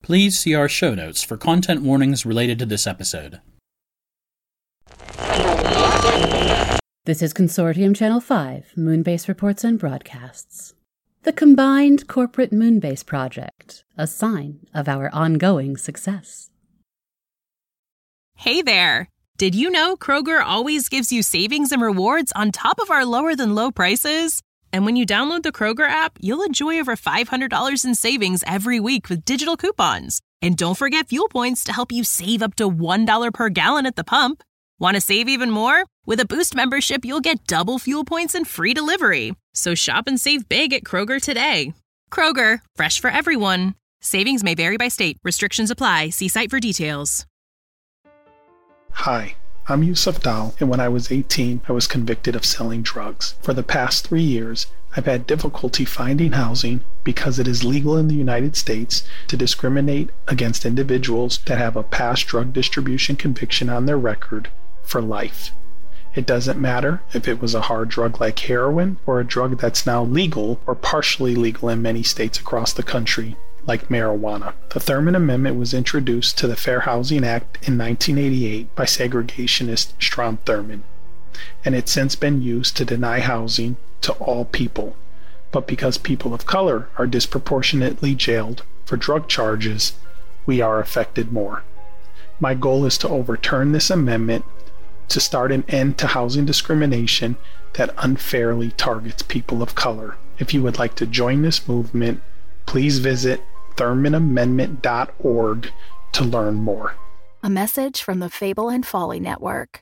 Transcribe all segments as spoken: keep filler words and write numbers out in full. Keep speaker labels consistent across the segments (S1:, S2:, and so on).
S1: Please see our show notes for content warnings related to this episode.
S2: This is Consortium Channel five, Moonbase Reports and Broadcasts. The Combined Corporate Moonbase Project, a sign of our ongoing success.
S3: Hey there! Did you know Kroger always gives you savings and rewards on top of our lower-than-low prices? And when you download the Kroger app, you'll enjoy over five hundred dollars in savings every week with digital coupons. And don't forget fuel points to help you save up to one dollar per gallon at the pump. Want to save even more? With a Boost membership, you'll get double fuel points and free delivery. So shop and save big at Kroger today. Kroger, fresh for everyone. Savings may vary by state. Restrictions apply. See site for details.
S4: Hi, I'm Yusuf Dal, and when I was eighteen, I was convicted of selling drugs. For the past three years, I've had difficulty finding housing because it is legal in the United States to discriminate against individuals that have a past drug distribution conviction on their record for life. It doesn't matter if it was a hard drug like heroin or a drug that's now legal or partially legal in many states across the country, like marijuana. The Thurmond Amendment was introduced to the Fair Housing Act in nineteen eighty-eight by segregationist Strom Thurmond, and it's since been used to deny housing to all people. But because people of color are disproportionately jailed for drug charges, we are affected more. My goal is to overturn this amendment to start an end to housing discrimination that unfairly targets people of color. If you would like to join this movement, please visit thurmond amendment dot org to learn more.
S5: A message from the Fable and Folly Network.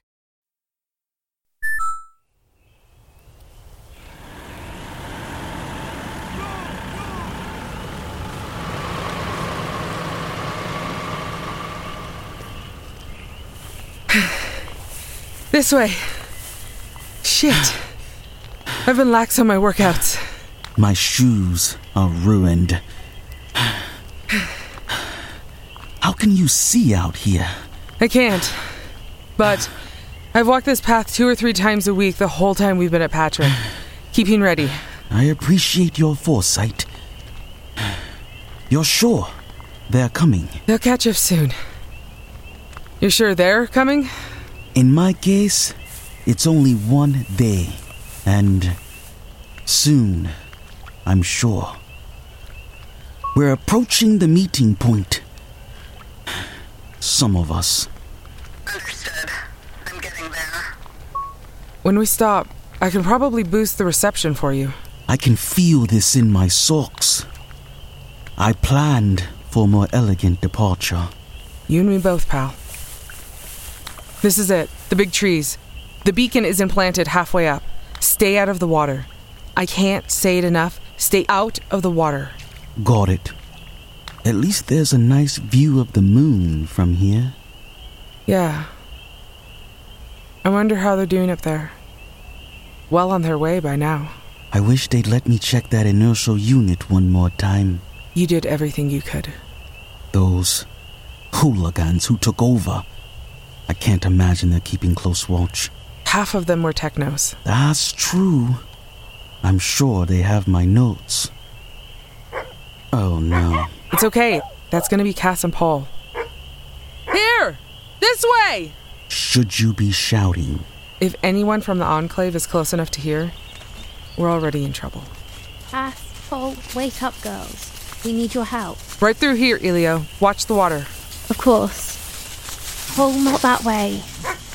S6: This way. Shit. I've been lax on my workouts.
S7: My shoes are ruined. How can you see out here?
S6: I can't. But I've walked this path two or three times a week the whole time we've been at Patrick. Keeping ready.
S7: I appreciate your foresight. You're sure they're coming?
S6: They'll catch up soon. You're sure they're coming?
S7: In my case, it's only one day. And soon, I'm sure. We're approaching the meeting point. Some of us.
S8: Understood. I'm getting there.
S6: When we stop, I can probably boost the reception for you.
S7: I can feel this in my socks. I planned for a more elegant departure.
S6: You and me both, pal. This is it. The big trees. The beacon is implanted halfway up. Stay out of the water. I can't say it enough. Stay out of the water.
S7: Got it. At least there's a nice view of the moon from here.
S6: Yeah. I wonder how they're doing up there. Well on their way by now.
S7: I wish they'd let me check that inertial unit one more time.
S6: You did everything you could.
S7: Those hooligans who took over. I can't imagine they're keeping close watch.
S6: Half of them were technos.
S7: That's true. I'm sure they have my notes. Oh, no.
S6: It's okay. That's going to be Cass and Paul. Here! This way!
S7: Should you be shouting?
S6: If anyone from the Enclave is close enough to hear, we're already in trouble.
S9: Cass, Paul, wake up, girls. We need your help.
S6: Right through here, Elio. Watch the water.
S9: Of course. Paul, not that way.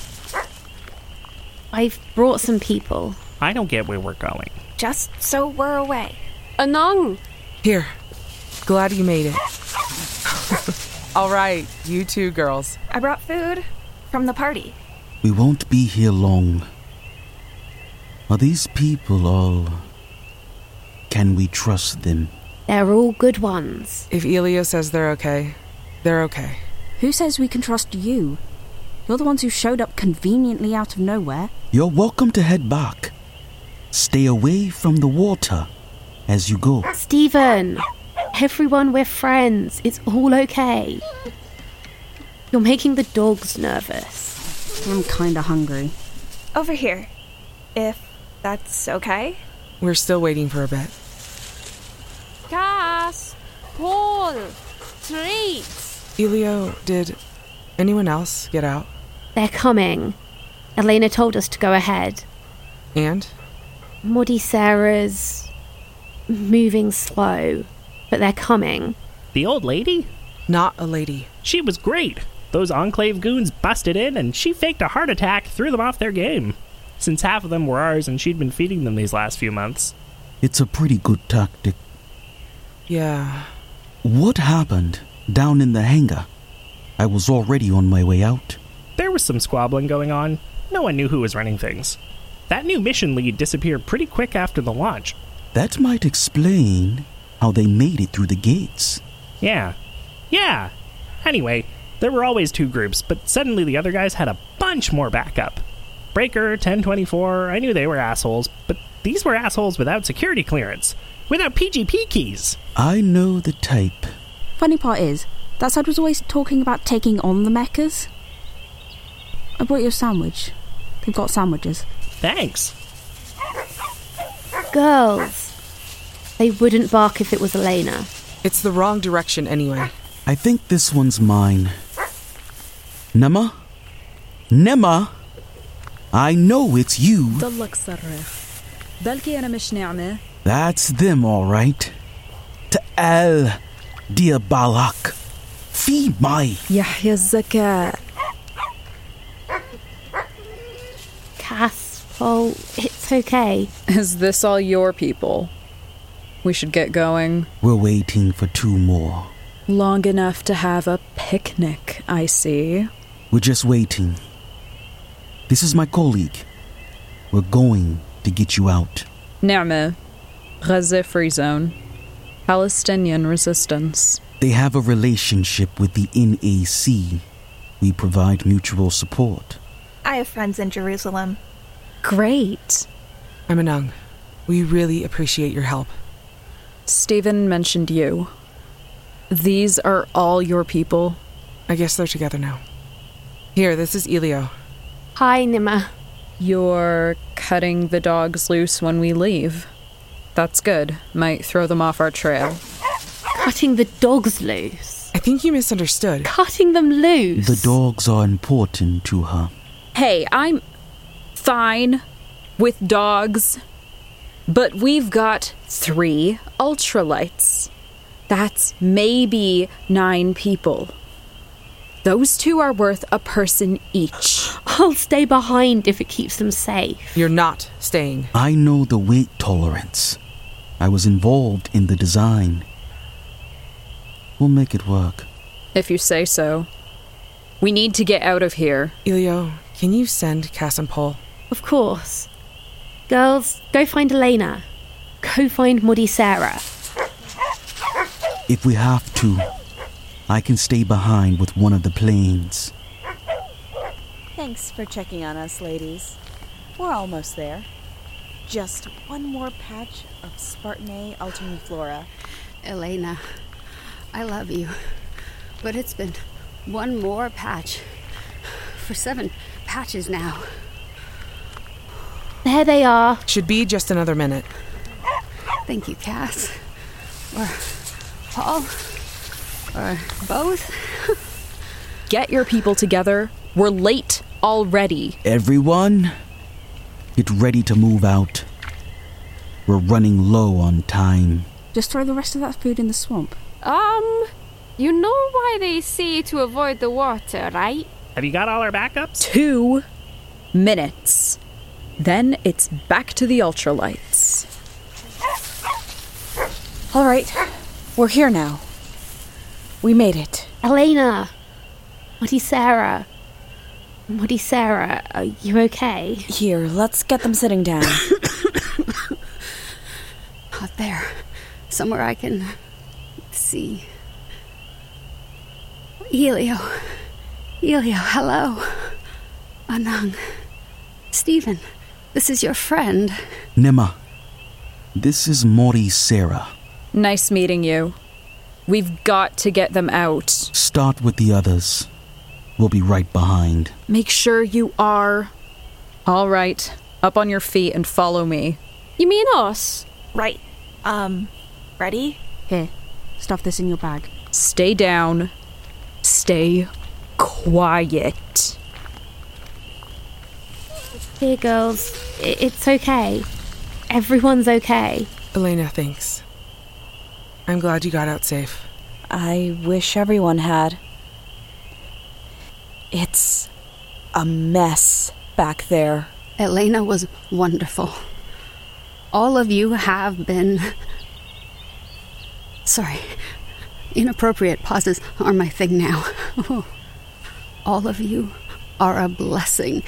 S9: I've brought some people.
S10: I don't get where we're going.
S5: Just so we're away.
S9: Anong!
S6: Here. Glad you made it. All right, you two girls.
S5: I brought food from the party.
S7: We won't be here long. Are these people all... Can we trust them?
S9: They're all good ones.
S6: If Elio says they're okay, they're okay.
S11: Who says we can trust you? You're the ones who showed up conveniently out of nowhere.
S7: You're welcome to head back. Stay away from the water as you go.
S9: Stephen! Everyone, we're friends. It's all okay. You're making the dogs nervous.
S11: I'm kinda hungry.
S5: Over here. If that's okay.
S6: We're still waiting for a bit.
S9: Cass! Paul!
S10: treat!
S6: Elio, did anyone else get out?
S9: They're coming. Elena told us to go ahead.
S6: And?
S9: Muddy Sarah's moving slow, but they're coming.
S12: The old lady?
S6: Not a lady.
S12: She was great. Those Enclave goons busted in, and she faked a heart attack, threw them off their game. Since half of them were ours, and she'd been feeding them these last few months.
S7: It's a pretty good tactic.
S6: Yeah.
S7: What happened down in the hangar? I was already on my way out.
S12: There was some squabbling going on. No one knew who was running things. That new mission lead disappeared pretty quick after the launch.
S7: That might explain how they made it through the gates.
S12: Yeah. Yeah. Anyway, there were always two groups, but suddenly the other guys had a bunch more backup. Breaker, ten twenty-four, I knew they were assholes, but these were assholes without security clearance, without P G P keys.
S7: I know the type.
S11: Funny part is, that side was always talking about taking on the mechas. I brought you a sandwich. They've got sandwiches.
S12: Thanks.
S9: Girls. They wouldn't bark if it was Elena.
S6: It's the wrong direction anyway.
S7: I think this one's mine. Nema? Nema? I know it's you.
S13: ضلك صرخ. بلكي أنا مش نعمة.
S7: That's them, all right. Ta'al, dear Balak. Feed my...
S13: يحيى الذكاء.
S9: Cass, Paul, it's okay.
S13: Is this all your people? We should get going.
S7: We're waiting for two more.
S13: Long enough to have a picnic, I see.
S7: We're just waiting. This is my colleague. We're going to get you out.
S13: Ni'mah. Gaza Free Zone. Palestinian resistance.
S7: They have a relationship with the N A C. We provide mutual support.
S5: I have friends in Jerusalem.
S13: Great.
S6: I'm Anung. We really appreciate your help.
S13: Stephen mentioned you. These are all your people?
S6: I guess they're together now. Here, this is Elio.
S9: Hi, Nema.
S13: You're cutting the dogs loose when we leave. That's good. Might throw them off our trail.
S9: Cutting the dogs loose?
S6: I think you misunderstood.
S9: Cutting them loose?
S7: The dogs are important to her.
S13: Hey, I'm fine with dogs, but we've got three ultralights. That's maybe nine people. Those two are worth a person each.
S9: I'll stay behind if it keeps them safe.
S6: You're not staying.
S7: I know the weight tolerance. I was involved in the design. We'll make it work.
S13: If you say so. We need to get out of here.
S6: Elio, can you send Cass and Paul?
S9: Of course. Girls, go find Elena. Go find Muddy Sarah.
S7: If we have to, I can stay behind with one of the planes.
S14: Thanks for checking on us, ladies. We're almost there. Just one more patch of Spartan A alterniflora.
S15: Elena, I love you, but it's been one more patch for seven patches now.
S9: There they are.
S6: Should be just another minute.
S15: Thank you, Cass. Or Paul. Or both.
S13: Get your people together. We're late already.
S7: Everyone, get ready to move out. We're running low on time.
S11: Just throw the rest of that food in the swamp.
S10: Um, you know why they say to avoid the water, right?
S12: Have you got all our backups?
S13: Two minutes. Then it's back to the ultralights.
S11: All right, we're here now. We made it.
S9: Elena! Muddy Sarah. Muddy Sarah, are you okay?
S11: Here, let's get them sitting down.
S15: Out there. Somewhere I can see. Elio. Elio, hello. Anung. Stephen, this is your friend.
S7: Nema, this is Muddy Sarah.
S13: Nice meeting you. We've got to get them out.
S7: Start with the others. We'll be right behind.
S13: Make sure you are. All right. Up on your feet and follow me.
S10: You mean us?
S5: Right. Um, ready?
S11: Here, stuff this in your bag.
S13: Stay down. Stay quiet.
S9: Here, girls. I- It's okay. Everyone's okay.
S6: Elena, thanks. I'm glad you got out safe.
S14: I wish everyone had. It's a mess back there.
S15: Elena was wonderful. All of you have been... Sorry. Inappropriate pauses are my thing now. All of you are a blessing.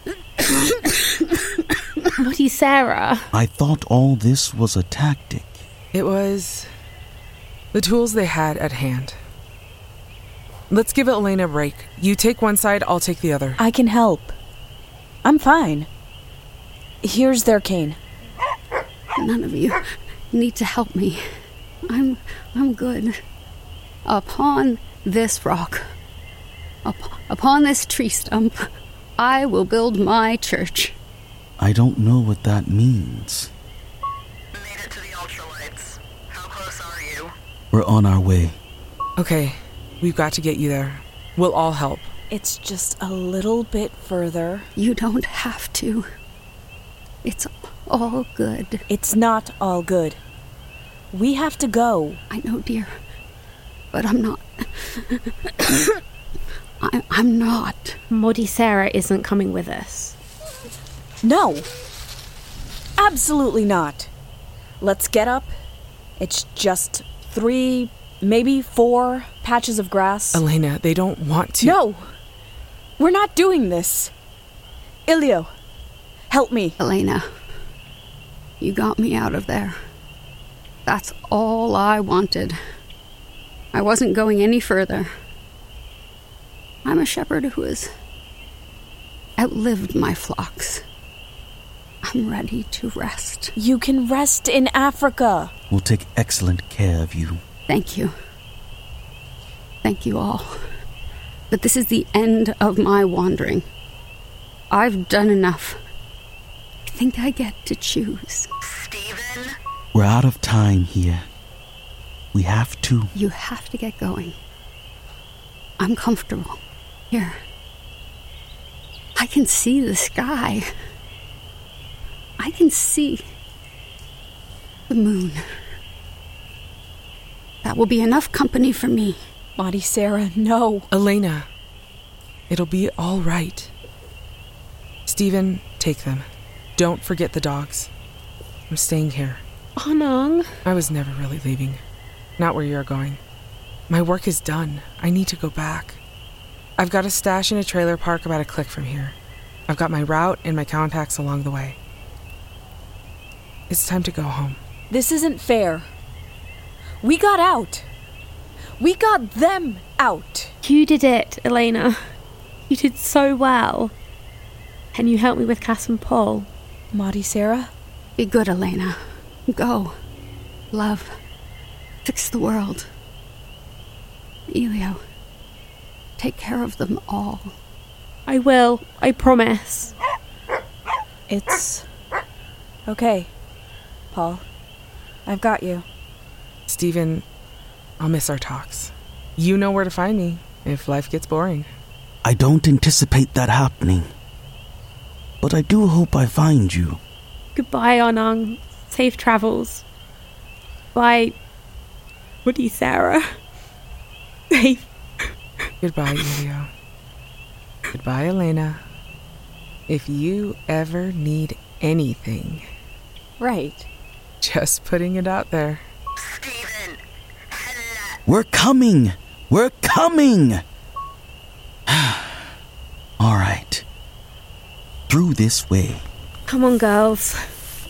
S9: Bloody Sarah.
S7: I thought all this was a tactic.
S6: It was the tools they had at hand. Let's give Elena a break. You take one side, I'll take the other.
S14: I can help. I'm fine. Here's their cane.
S15: None of you need to help me. I'm I'm good. Upon this rock, up, upon this tree stump, I will build my church.
S7: I don't know what that means.
S8: Made it to the ultralights. How close are you?
S7: We're on our way.
S6: Okay, we've got to get you there. We'll all help.
S14: It's just a little bit further.
S15: You don't have to. It's all good.
S14: It's not all good. We have to go.
S15: I know, dear. But I'm not. I, I'm not.
S9: Maudie Sarah isn't coming with us.
S14: No. Absolutely not. Let's get up. It's just three, maybe four patches of grass.
S6: Elena, they don't want to.
S14: No. We're not doing this. Ilio, help me.
S15: Elena, you got me out of there. That's all I wanted. I wasn't going any further. I'm a shepherd who has outlived my flocks. I'm ready to rest.
S14: You can rest in Africa.
S7: We'll take excellent care of you.
S15: Thank you. Thank you all. But this is the end of my wandering. I've done enough. I think I get to choose.
S8: Stephen?
S7: We're out of time here. We have to...
S15: You have to get going. I'm comfortable. Here. I can see the sky. I can see the moon. That will be enough company for me.
S14: Maudie Sarah, no.
S6: Elena, it'll be all right. Stephen, take them. Don't forget the dogs. I'm staying here.
S9: Anang.
S6: I was never really leaving. Not where you're going. My work is done. I need to go back. I've got a stash in a trailer park about a click from here. I've got my route and my contacts along the way. It's time to go home.
S14: This isn't fair. We got out. We got them out.
S9: You did it, Elena. You did so well. And you helped me with Cass and Paul.
S14: Maudie Sarah?
S15: Be good, Elena. Go. Love. Fix the world. Elio. Take care of them all.
S9: I will. I promise.
S14: It's okay, Paul. I've got you.
S6: Stephen, I'll miss our talks. You know where to find me if life gets boring.
S7: I don't anticipate that happening. But I do hope I find you.
S9: Goodbye, Anang. Safe travels. Bye, Maudie Sarah. Safe.
S6: Goodbye, Elio. Goodbye, Elena. If you ever need anything...
S14: Right.
S6: Just putting it out there.
S8: Stephen!
S7: We're coming! We're coming! All right. Through this way.
S9: Come on, girls.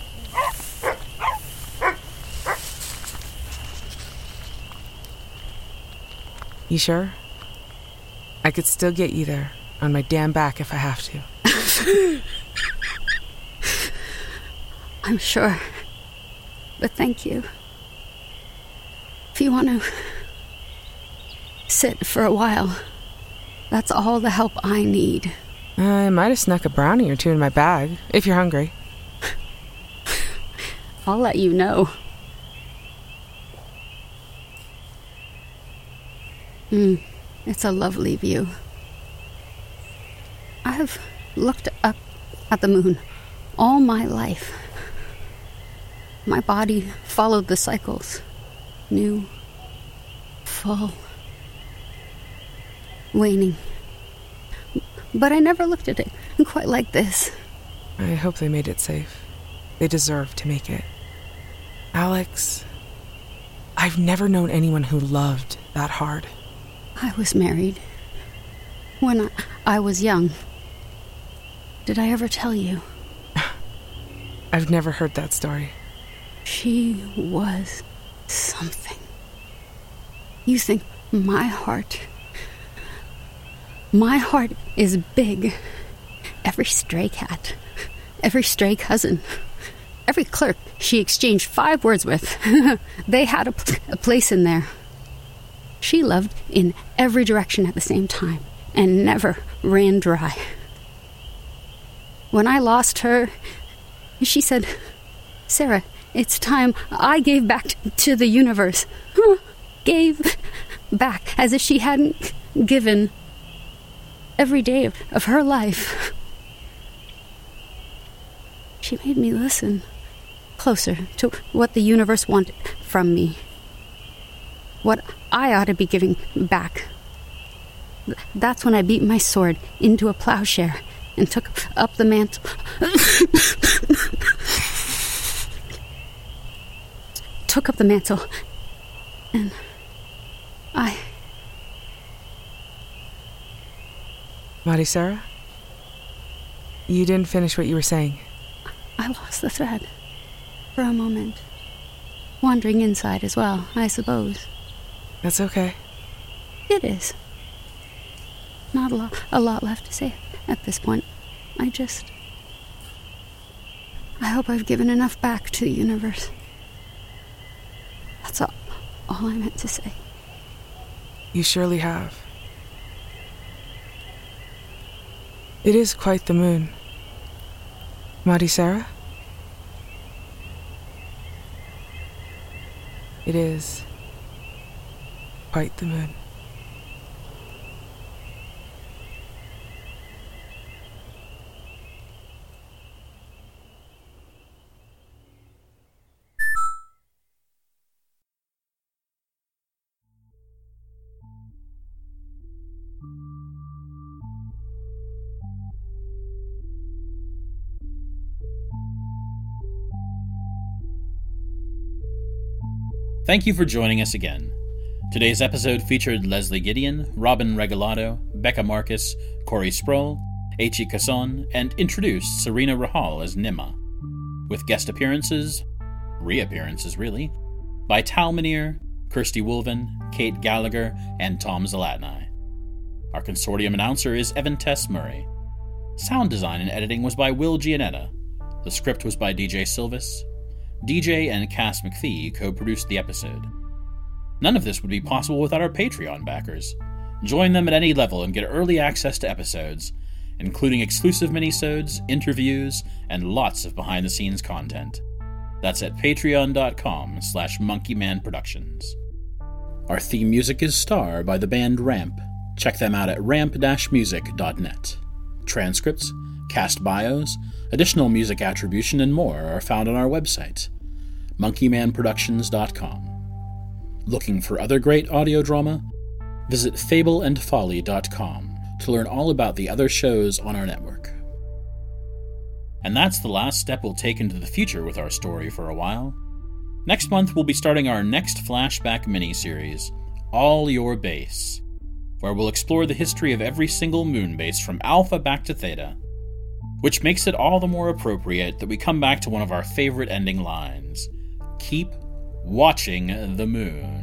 S6: You sure? I could still get you there, on my damn back if I have to.
S15: I'm sure. But thank you. If you want to sit for a while, that's all the help I need.
S6: I might have snuck a brownie or two in my bag, if you're hungry.
S15: I'll let you know. Mm, it's a lovely view. I have looked up at the moon all my life. My body followed the cycles. New, full, waning. But I never looked at it quite like this.
S6: I hope they made it safe. They deserve to make it. Alex, I've never known anyone who loved that hard.
S15: I was married when I, I was young. Did I ever tell you?
S6: I've never heard that story.
S15: She was something. You think my heart... My heart is big. Every stray cat, every stray cousin, every clerk she exchanged five words with, they had a, a place in there. She loved in every direction at the same time and never ran dry. When I lost her, she said, "Sarah, it's time I gave back t- to the universe." Gave back as if she hadn't given every day of, of her life. She made me listen closer to what the universe wanted from me. What I ought to be giving back. That's when I beat my sword into a plowshare and took up the mantle. took up the mantle. And I...
S6: Mari Sarah? You didn't finish what you were saying.
S15: I lost the thread for a moment. Wandering inside as well, I suppose.
S6: That's okay.
S15: It is. Not a lot, a lot left to say at this point. I just... I hope I've given enough back to the universe. That's all, all I meant to say.
S6: You surely have. It is quite the moon. Mari Sarah? It is quite the moon.
S1: Thank you for joining us again. Today's episode featured Leslie Gideon, Robin Regalado, Becca Marcus, Corey Sproul, Aichi Kasson, and introduced Serena Rahal as Nima, with guest appearances, reappearances really, by Tal Minear, Kirsty Wolven, Kate Gallagher, and Tom Zalatni. Our consortium announcer is Evan Tess Murray. Sound design and editing was by Will Gianetta. The script was by D J Silvis. D J and Cass McPhee co-produced the episode. None of this would be possible without our Patreon backers. Join them at any level and get early access to episodes, including exclusive minisodes, interviews, and lots of behind-the-scenes content. That's at patreon.com slash monkeymanproductions. Our theme music is Star by the band Ramp. Check them out at ramp dash music dot net. Transcripts, cast bios, additional music attribution, and more are found on our website, monkey man productions dot com. Looking for other great audio drama? Visit fable and folly dot com to learn all about the other shows on our network. And that's the last step we'll take into the future with our story for a while. Next month, we'll be starting our next flashback miniseries, All Your Base, where we'll explore the history of every single moon base from Alpha back to Theta, which makes it all the more appropriate that we come back to one of our favorite ending lines. Keep watching the moon.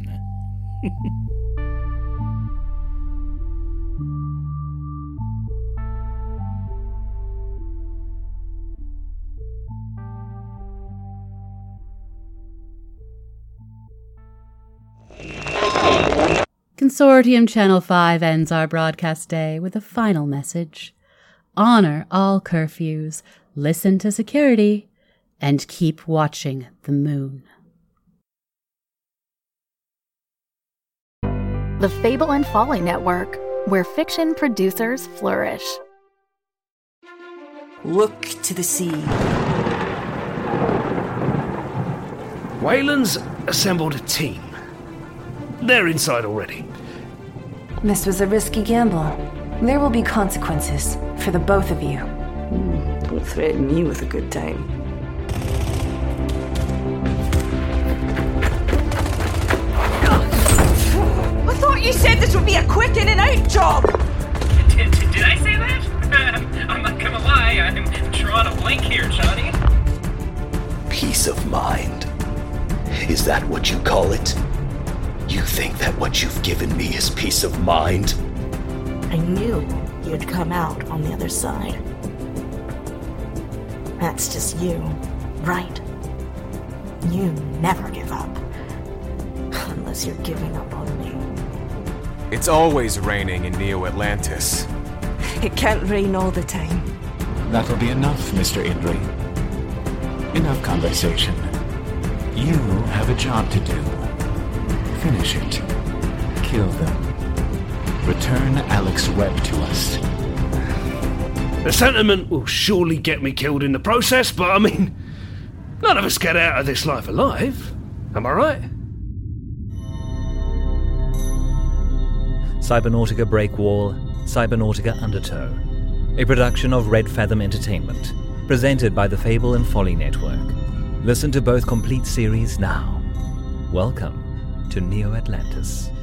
S2: Consortium Channel five ends our broadcast day with a final message. Honor all curfews, listen to security, and keep watching the moon.
S16: the Fable and Folly Network, where fiction producers flourish.
S17: Look to the sea.
S18: Wayland's assembled a team. They're inside already.
S19: This was a risky gamble. There will be consequences for the both of you.
S17: Mm, don't threaten me with a good time.
S19: I thought you said this would be a quick in and out job!
S20: Did, did, did I say that? I'm not gonna lie, I'm drawing a blank here, Johnny.
S21: Peace of mind. Is that what you call it? You think that what you've given me is peace of mind?
S22: I knew you'd come out on the other side. That's just you, right? You never give up. Unless you're giving up on me.
S23: It's always raining in Neo Atlantis.
S19: It can't rain all the time.
S24: That'll be enough, Mister Indri. Enough conversation. You have a job to do. Finish it. Kill them. Return Alex Webb to us.
S18: The sentiment will surely get me killed in the process, but I mean, none of us get out of this life alive. Am I right?
S25: Cybernautica Breakwall, Cybernautica Undertow, a production of Red Fathom Entertainment, presented by the Fable and Folly Network. Listen to both complete series now. Welcome to Neo Atlantis.